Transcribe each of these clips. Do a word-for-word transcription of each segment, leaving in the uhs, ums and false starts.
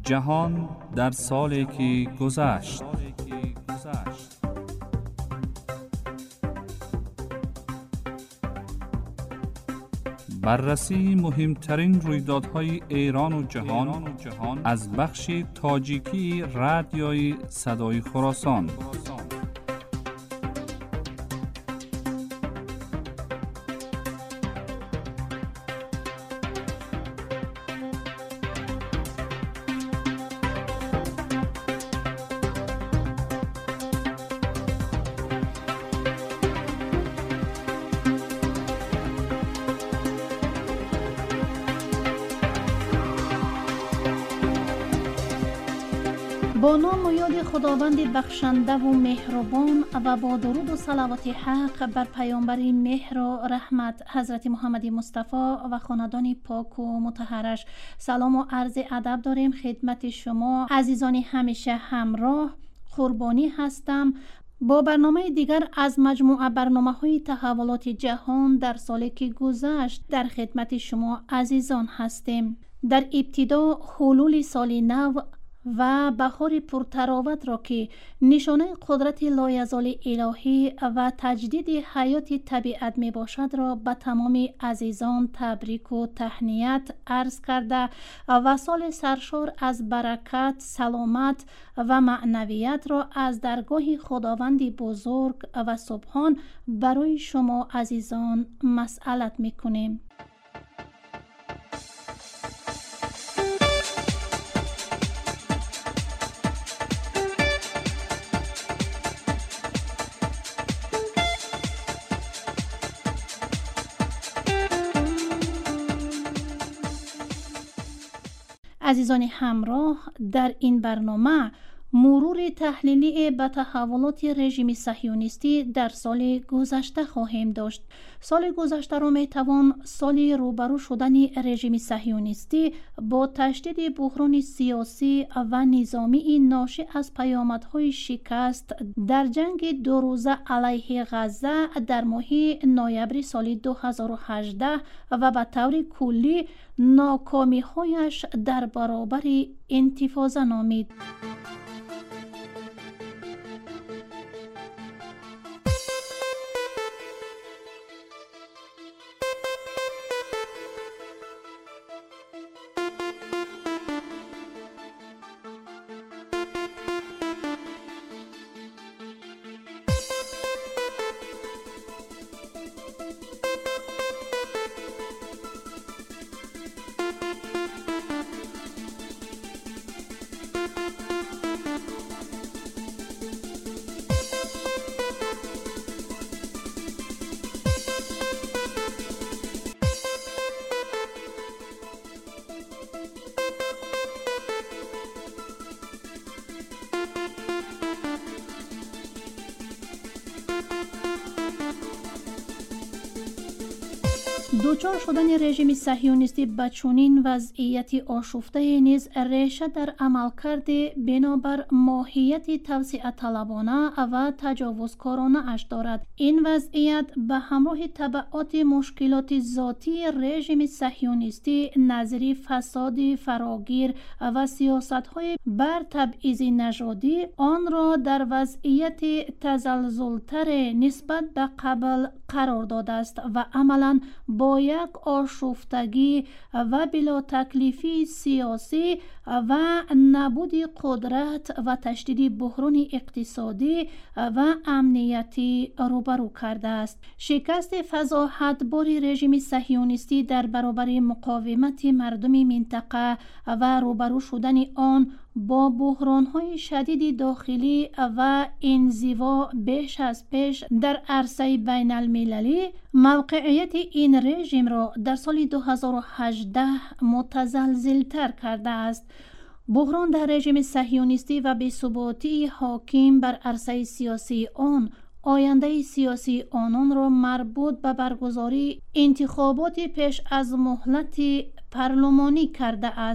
جهان در سالی که گذشت. بررسی مهمترین رویدادهای ایران و جهان از بخش تاجیکی رادیوی صدای خراسان. با نام و یاد خداوند بخشنده و مهربان و با درود و صلوات حق بر پیامبر مهر و رحمت حضرت محمد مصطفی و خاندان پاک و مطهرش، سلام و عرض ادب داریم خدمت شما عزیزان همیشه همراه. قربانی هستم. با برنامه دیگر از مجموعه برنامه‌های تحولات جهان در سالی که گذشت در خدمت شما عزیزان هستیم. در ابتدا حلول سال نو و بهار پرتراوت را که نشانه قدرت لایزال الهی و تجدید حیات طبیعت می باشد را به تمام عزیزان تبریک و تهنیت عرض کرده و سال سرشار از برکت، سلامت و معنویت را از درگاه خداوند بزرگ و سبحان برای شما عزیزان مسئلت می کنیم. عزیزان همراه، در این برنامه مرور تحلیلی به تحولات رژیم صهیونیستی در سال گذشته خواهیم داشت. سال گذشته را می توان سال روبرو شدن رژیم صهیونیستی با تشدید بحران سیاسی و نظامی ناشی از پیامدهای شکست در جنگ دو روزه علیه غزه در ماه نوامبر سال دو هزار و هجده و به طور کلی ناکامی‌هایش در برابر انتفاضه نامید. دوچار شدن رژیم صهیونیستی به چنین وضعیتی آشفته نیز ریشه در عملکرد بنابر ماهیت توسعه طلبانه و تجاوزکارانه اش دارد. این وضعیت به همراه تبعات مشکلات ذاتی رژیم صهیونیستی نظیر فساد فراگیر و سیاست‌های بر تبعیض نژادی آن را در وضعیت تزلزل‌تر نسبت به قبل قرار داده است و عملاً با یک آشفتگی و بلا تکلیفی سیاسی و نبود قدرت و تشدید بحران اقتصادی و امنیتی روبرو کرده است. شکست فضاحتبار رژیم صهیونیستی در برابر مقاومت مردم منطقه و روبرو شدن آن با بحران‌های شدید داخلی و انزوا بیش از پیش در عرصه بین المللی موقعیت این رژیم را در سال دو هزار و هجده متزلزل‌تر کرده است. بحران در رژیم صهیونیستی و بی‌ثباتی حاکم بر عرصه سیاسی آن آینده سیاسی آنان را مربوط به برگزاری انتخابات پیش از مهلت پارلمانی کرده است.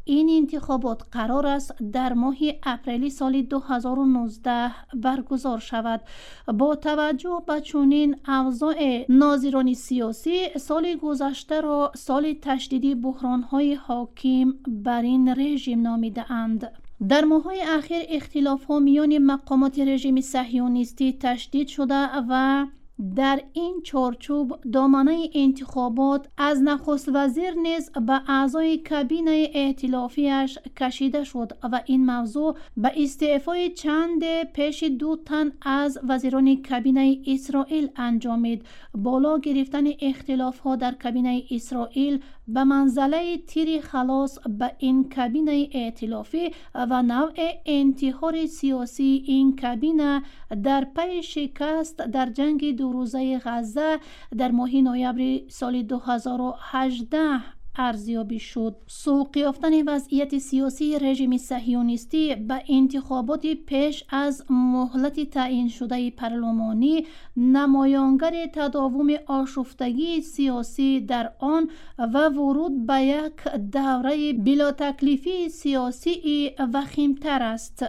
این انتخابات قرار است در ماه اپریل سال دو هزار و نوزده برگزار شود. با توجه به چنین اوضاع ناظران سیاسی سال گذشته را سال تشدید بحران‌های حاکم بر این رژیم نامیده‌اند. در ماه‌های اخیر اختلاف‌ها میان مقامات رژیم صهیونیستی تشدید شده و در این چارچوب دامنه انتخابات از نخست وزیر نیز به اعضای کابینه ائتلافیش کشیده شد و این موضوع به استعفای چند پیش دو تن از وزیران کابینه اسرائیل انجامید. بالا گرفتن اختلاف‌ها در کابینه اسرائیل به منزله تیر خلاص به این کابینه ائتلافی و نوع انتحار سیاسی این کابینه در پی شکست در جنگ دو روزه غزه در ماه نوامبر سال دو هزار و هجده ارزیابی شد. سوق یافتن وضعیت سیاسی رژیم صهیونیستی به انتخابات پیش از مهلت تعیین شده پارلمانی نمایانگر تداوم آشفتگی سیاسی در آن و ورود به یک دوره بلا تکلیفی سیاسی وخیمتر است.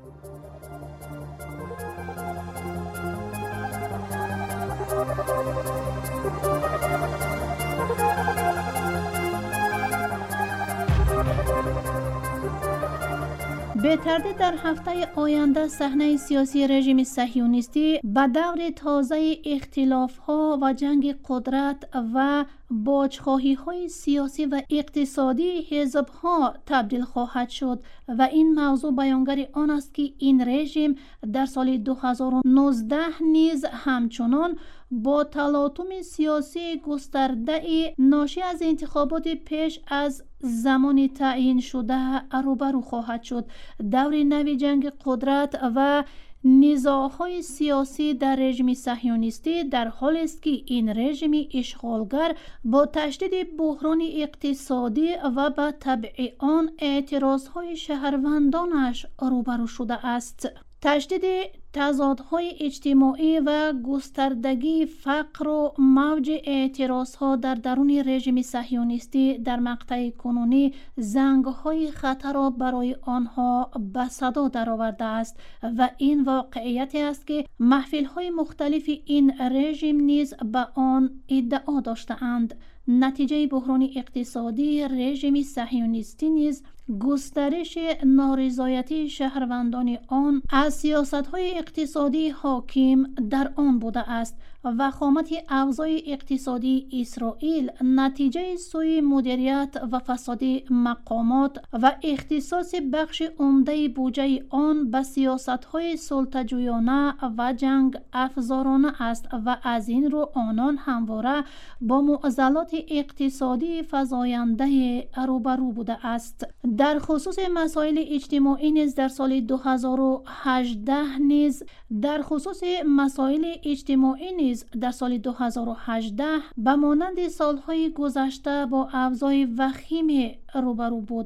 به تردید در هفته آینده صحنه سیاسی رژیم صهیونیستی به دور تازه اختلاف‌ها و جنگ قدرت و باجخواهی‌های سیاسی و اقتصادی حزب‌ها تبدیل خواهد شد و این موضوع بیانگر آن است که این رژیم در سال دو هزار و نوزده نیز همچنان با تلاطم سیاسی گسترده ناشی از انتخابات پیش از زمان تعیین شده روبرو خواهد شد. دور نوی جنگ قدرت و نزاع‌های سیاسی در رژیم صهیونیستی در حالی است که این رژیم اشغالگر با تشدید بحران اقتصادی و به تبع آن اعتراض‌های شهروندانش روبرو شده است. تشدید تضادهای اجتماعی و گستردگی فقر و موج اعتراضها در درون رژیم صهیونیستی در مقطع کنونی زنگ‌های خطر را برای آنها به صدا درآورده است و این واقعیت است که محفل‌های مختلف این رژیم نیز به آن ادعا داشته‌اند. نتیجه بحران اقتصادی رژیم صهیونیستی نیز گسترش نارضایتی شهروندان آن از سیاست‌های اقتصادی حاکم در آن بوده است. وخامت اوضاع اقتصادی اسرائیل نتیجه سوء مدیریت و فساد مقامات و اختصاص بخش عمده بودجه آن به سیاست‌های سلطه‌جویانه و جنگ افزارانه است و از این رو آنان همواره با معضلات اقتصادی فزاینده روبرو بوده است. در خصوص مسائل اجتماعی نیز در سال دو هزار و هجده نیز در خصوص مسائل اجتماعی نیز در سال دو هزار و هجده به مانند سالهای گذشته با اوضاع وخیم روبرو بود.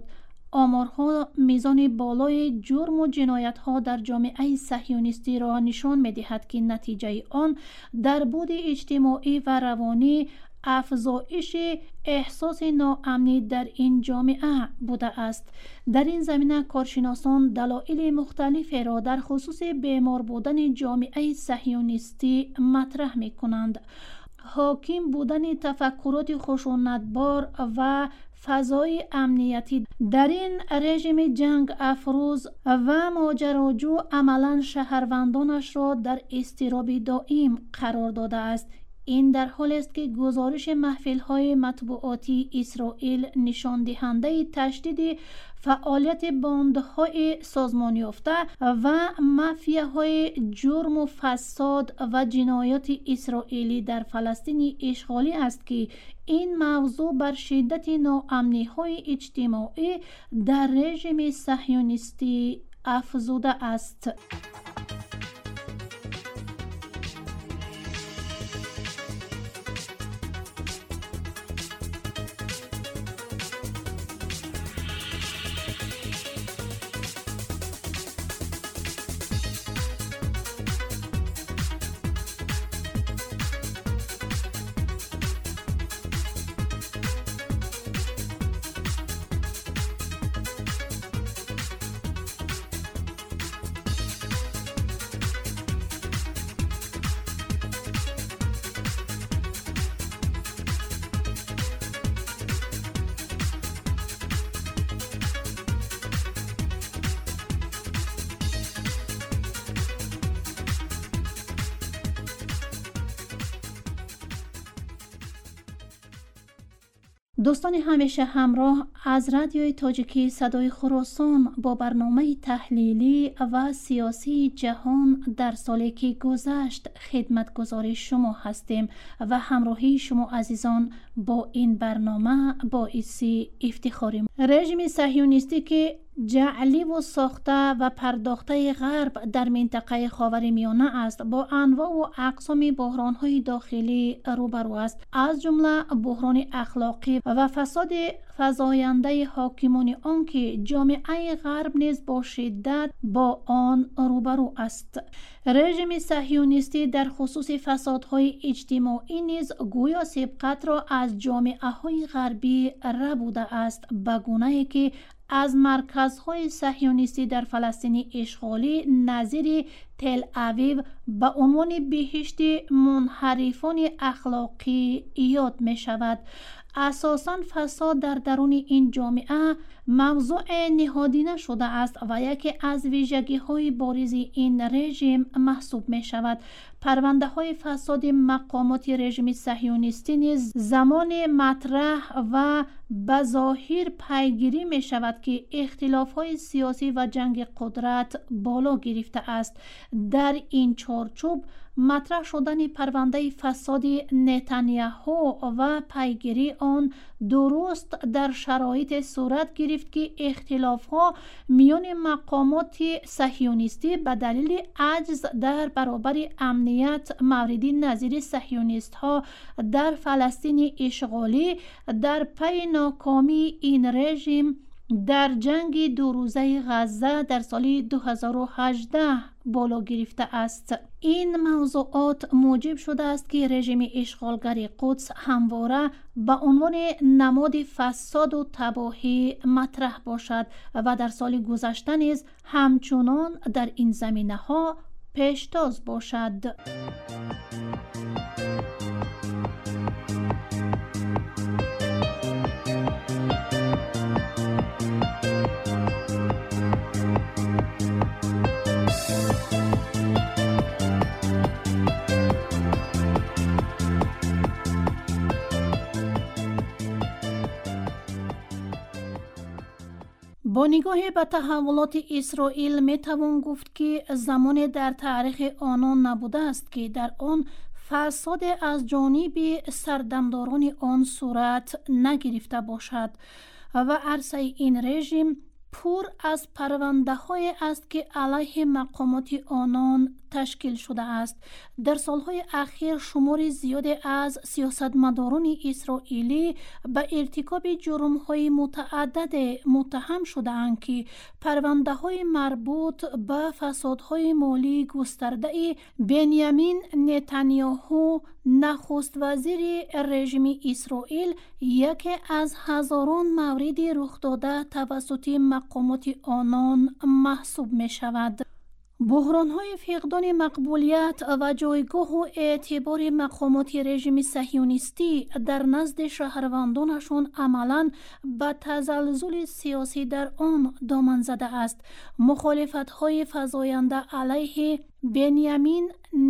آمارها میزان بالای جرم و جنایت‌ها در جامعه صهیونیستی را نشان می‌دهد که نتیجه آن در بود اجتماعی و روانی افزایش احساس ناامنی در این جامعه بوده است. در این زمینه کارشناسان دلایل مختلفی را در خصوص بیمار بودن جامعه صهیونیستی مطرح می کنند. حاکم بودن تفکرات خشونتبار و فضای امنیتی در این رژیم جنگ افروز و ماجراجو عملاً شهروندانش را در اضطراب دائم قرار داده است. این در حالی است که گزارش محفل‌های مطبوعاتی اسرائیل نشان دهنده تشدید فعالیت باندهای سازمان یافته و مافیاهای جرم و فساد و جنایات اسرائیلی در فلسطین اشغالی است که این موضوع بر شدت ناامنی‌های اجتماعی در رژیم صهیونیستی افزوده است. دوستان همیشه همراه از رادیوی تاجیکی صدای خراسان با برنامه تحلیلی و سیاسی جهان در سالی که گذشت خدمتگزار شما هستیم و همراهی شما عزیزان با این برنامه باعث افتخار. رژیم صهیونیستی که جعلی و ساخته و پرداخته غرب در منطقه خاورمیانه است با انواع و اقسام بحران‌های داخلی روبرو است، از جمله بحران اخلاقی و فساد فزاینده حاکمان آن که جامعه غرب نیز با شدت با آن روبرو است. رژیم صهیونیستی در خصوص فسادهای اجتماعی نیز گویا سبقت را از جامعه‌های غربی ربوده است، به گونه‌ای که از مرکزهای صهیونیستی در فلسطین اشغالی نظیر تل اویو به عنوان بهشت منحرفان اخلاقی یاد می شود. اساساً فساد در درون این جامعه موضوع نهادینه شده است و یکی از ویژگی‌های بارز این رژیم محسوب می شود. پرونده های فساد مقامات رژیم صهیونیستی نیز زمان مطرح و بظاهر پیگیری می شود که اختلاف های سیاسی و جنگ قدرت بالا گرفته است. در این چارچوب مطرح شدن پرونده فساد نتانیاهو و پیگیری آن درست در شرایط صورت گرفت که اختلاف ها میان مقامات صهیونیستی به دلیل عجز در برابر امنیت موردی نظیر صهیونیست ها در فلسطین اشغالی در پی ناکامی این رژیم در جنگ دو روزه غزه در سال دو هزار و هجده بالا گرفته است. این موضوعات موجب شده است که رژیم اشغالگر قدس همواره به عنوان نماد فساد و تباهی مطرح باشد و در سال گذشته نیز همچنان در این زمینه ها پیشتاز باشد. با نگاه به تحولات اسرائیل می توان گفت که زمان در تاریخ آنان نبوده است که در آن فساد از جانب سردمداران آن صورت نگرفته باشد و عرصه این رژیم پر از پرونده های است که علیه مقامات آنان تشکیل شده است. در سالهای اخیر شمار زیادی از سیاستمداران اسرائیلی به ارتکاب جرم‌های متعدد متهم شده‌اند که پرونده‌های مربوط به فسادهای مالی گسترده بنیامین نتانیاهو نخست وزیر رژیم اسرائیل یکی از هزاران مورد رخ داده توسط مقامات آنان محسوب می شود. بحران‌های فقدان مقبولیت و جایگاه و اعتبار مقامات رژیم صهیونیستی در نزد شهروندانشان عملاً به تزلزل سیاسی در آن دامن زده است. مخالفت‌های فزاینده علیه بنیامین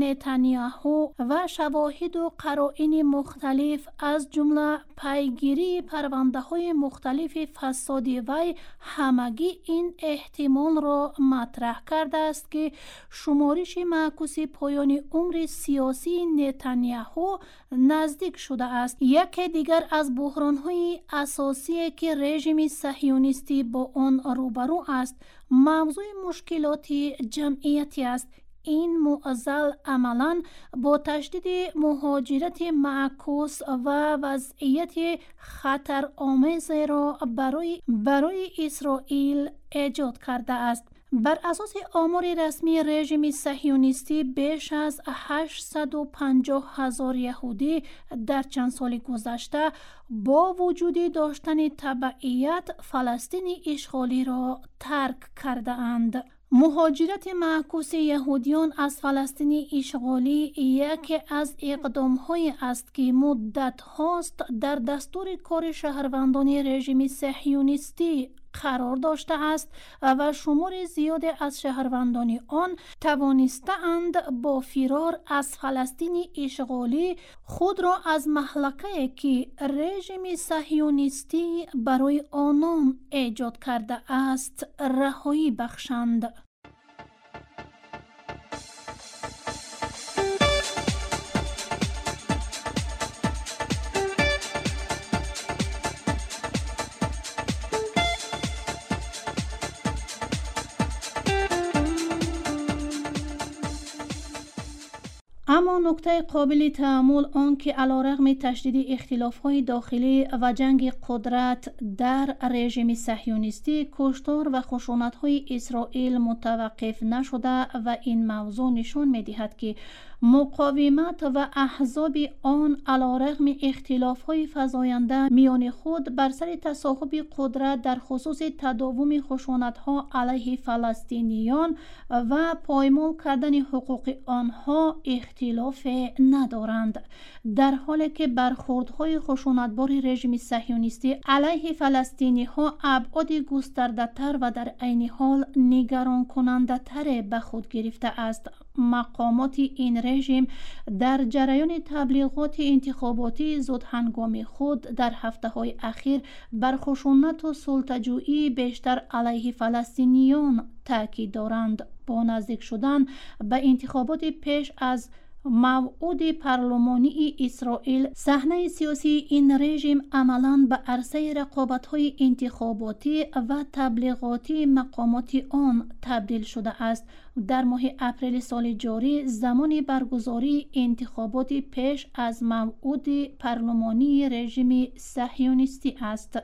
نتانیاهو و شواهد و قرائن مختلف از جمله پیگیری پرونده‌های مختلف فسادی وی همگی این احتمال را مطرح کرده است که شمارش معکوس پایان عمر سیاسی نتانیاهو نزدیک شده است. یکی دیگر از بحران‌های اساسی که رژیم صهیونیستی با آن روبرو است موضوع مشکلات جمعیتی است. این معضل عملاً با تشدید مهاجرت معکوس و وضعیت خطرآمیز را برای برای اسرائیل ایجاد کرده است. بر اساس آمار رسمی رژیم صهیونیستی بیش از هشتصد و پنجاه هزار یهودی در چند سال گذشته با وجود داشتن تبعیت فلسطین اشغالی را ترک کرده اند. مهاجرت معکوس یهودیان از فلسطین اشغالی یکی از اقدام‌های است که مدت هاست در دستور کار شهروندان رژیم صهیونیستی قرار داشته است و شمار زیادی از شهروندان آن توانستند با فرار از فلسطین اشغالی خود را از مهلکه‌ای که رژیم صهیونیستی برای آنان ایجاد کرده است رهایی بخشند. اما نکته قابل تأمل آن که علیرغم تشدید اختلاف‌های داخلی و جنگ قدرت در رژیم صهیونیستی، کشتار و خشونت‌های اسرائیل متوقف نشده و این موضوع نشان می‌دهد که مقاومت و احزاب آن علیرغم اختلاف‌های فزاینده میان خود بر سر تصاحب قدرت در خصوص تداوم خشونت‌ها علیه فلسطینیان و پایمال کردن حقوق آنها اختلاف ندارند، در حالی که برخوردهای خشونتبار رژیم صهیونیستی علیه فلسطینی‌ها ابعاد گسترده‌تر و در عین حال نگران کننده تر به خود گرفته است. مقامات این رژیم در جریان تبلیغات انتخاباتی زودهنگام خود در هفته‌های اخیر بر خشونت و سلطه‌جویی بیشتر علیه فلسطینیان تاکید دارند. با نزدیک شدن به انتخابات پیش از موعود پارلمانی اسرائیل، صحنه سیاسی این رژیم عملاً به عرصه رقابت‌های انتخاباتی و تبلیغاتی مقامات آن تبدیل شده است. در ماه اپریل سال جاری، زمان برگزاری انتخابات پیش از موعود پارلمانی رژیم صهیونیستی است.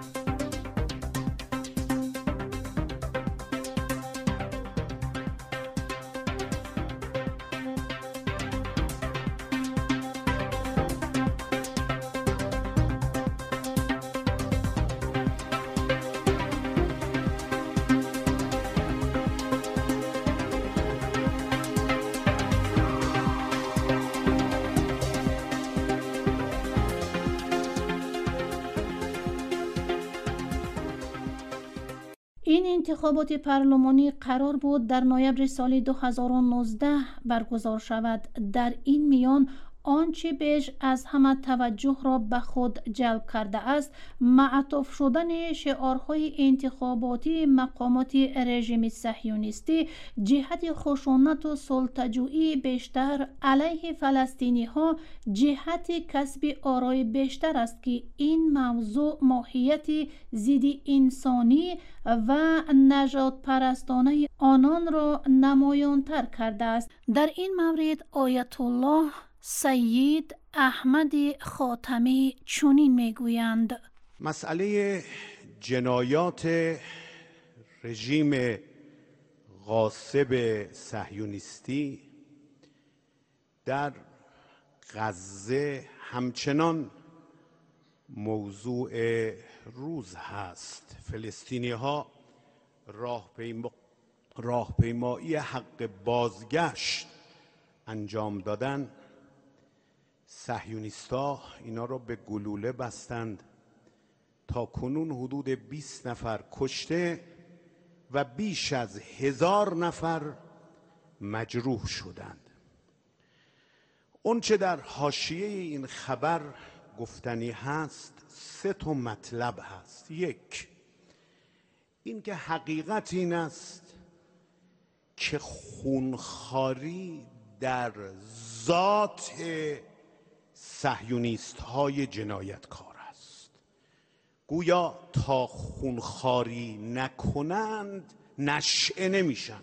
این انتخابات پارلمانی قرار بود در نوامبر سال دو هزار و نوزده برگزار شود. در این میان آنچه بیش از همه توجه را به خود جلب کرده است معطوف شدن شعارهای انتخاباتی مقامات رژیم صهیونیستی جهت خشونت و سلطه‌جویی بیشتر علیه فلسطینی ها جهت کسب آرای بیشتر است که این موضوع ماهیت ضد انسانی و نژاد پرستانه آنان را نمایان‌تر کرده است. در این مورد آیت الله سید احمد خاتمی چنین میگویند: مسئله جنایات رژیم غاصب صهیونیستی در غزه همچنان موضوع روز هست. فلسطینی ها راهپیما راهپیمایی حق بازگشت انجام دادن، صهیونیستا اینا را به گلوله بستند. تا کنون حدود بیست نفر کشته و بیش از هزار نفر مجروح شدند. اون چه در حاشیه این خبر گفتنی هست سه تا مطلب هست. یک، این که حقیقت این است که خونخواری در ذات صهیونیست های جنایتکار است. گویا تا خونخواری نکنند نشئه نمیشن.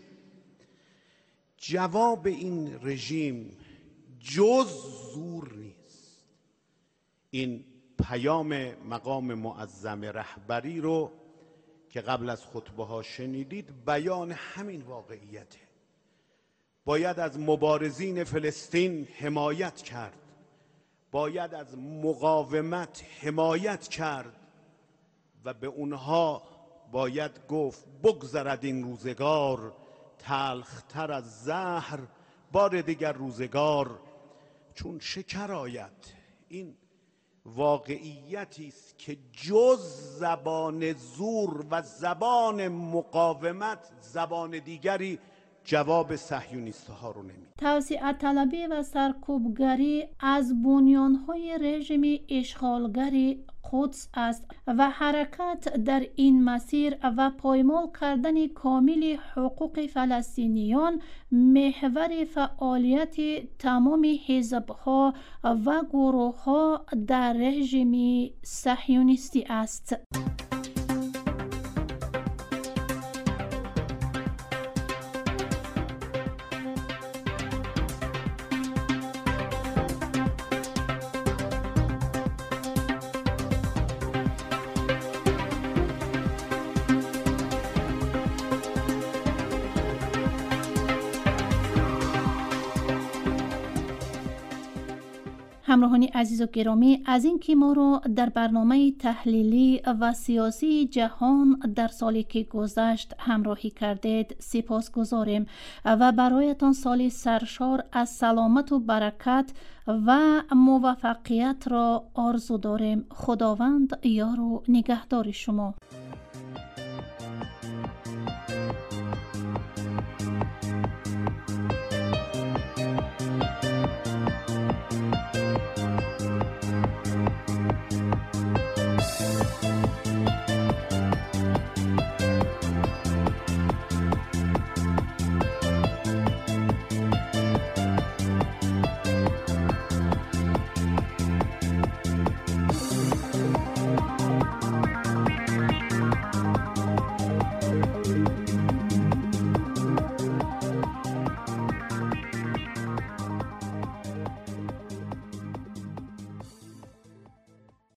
جواب این رژیم جز زور نیست. این پیام مقام معظم رهبری رو که قبل از خطبه ها شنیدید بیان همین واقعیته. باید از مبارزین فلسطین حمایت کرد، باید از مقاومت حمایت کرد و به اونها باید گفت بگذرد این روزگار تلختر از زهر، بار دیگر روزگار چون شکر آید. این واقعیتی است که جز زبان زور و زبان مقاومت زبان دیگری جواب صهیونیست‌ها رو نمیده. توسعه طلبی و سرکوبگری از بنیان‌های رژیم اشغالگری قدس است و حرکت در این مسیر و پایمال کردن کامل حقوق فلسطینیان محور فعالیت تمام حزب‌ها و گروه‌ها در رژیم صهیونیستی است. همراهان عزیز و گرامی، از این که ما رو در برنامه تحلیلی و سیاسی جهان در سالی که گذشت همراهی کردید سپاس گذاریم و برایتان سال سرشار از سلامت و برکت و موفقیت را آرزو داریم. خداوند یار و نگهدار شما.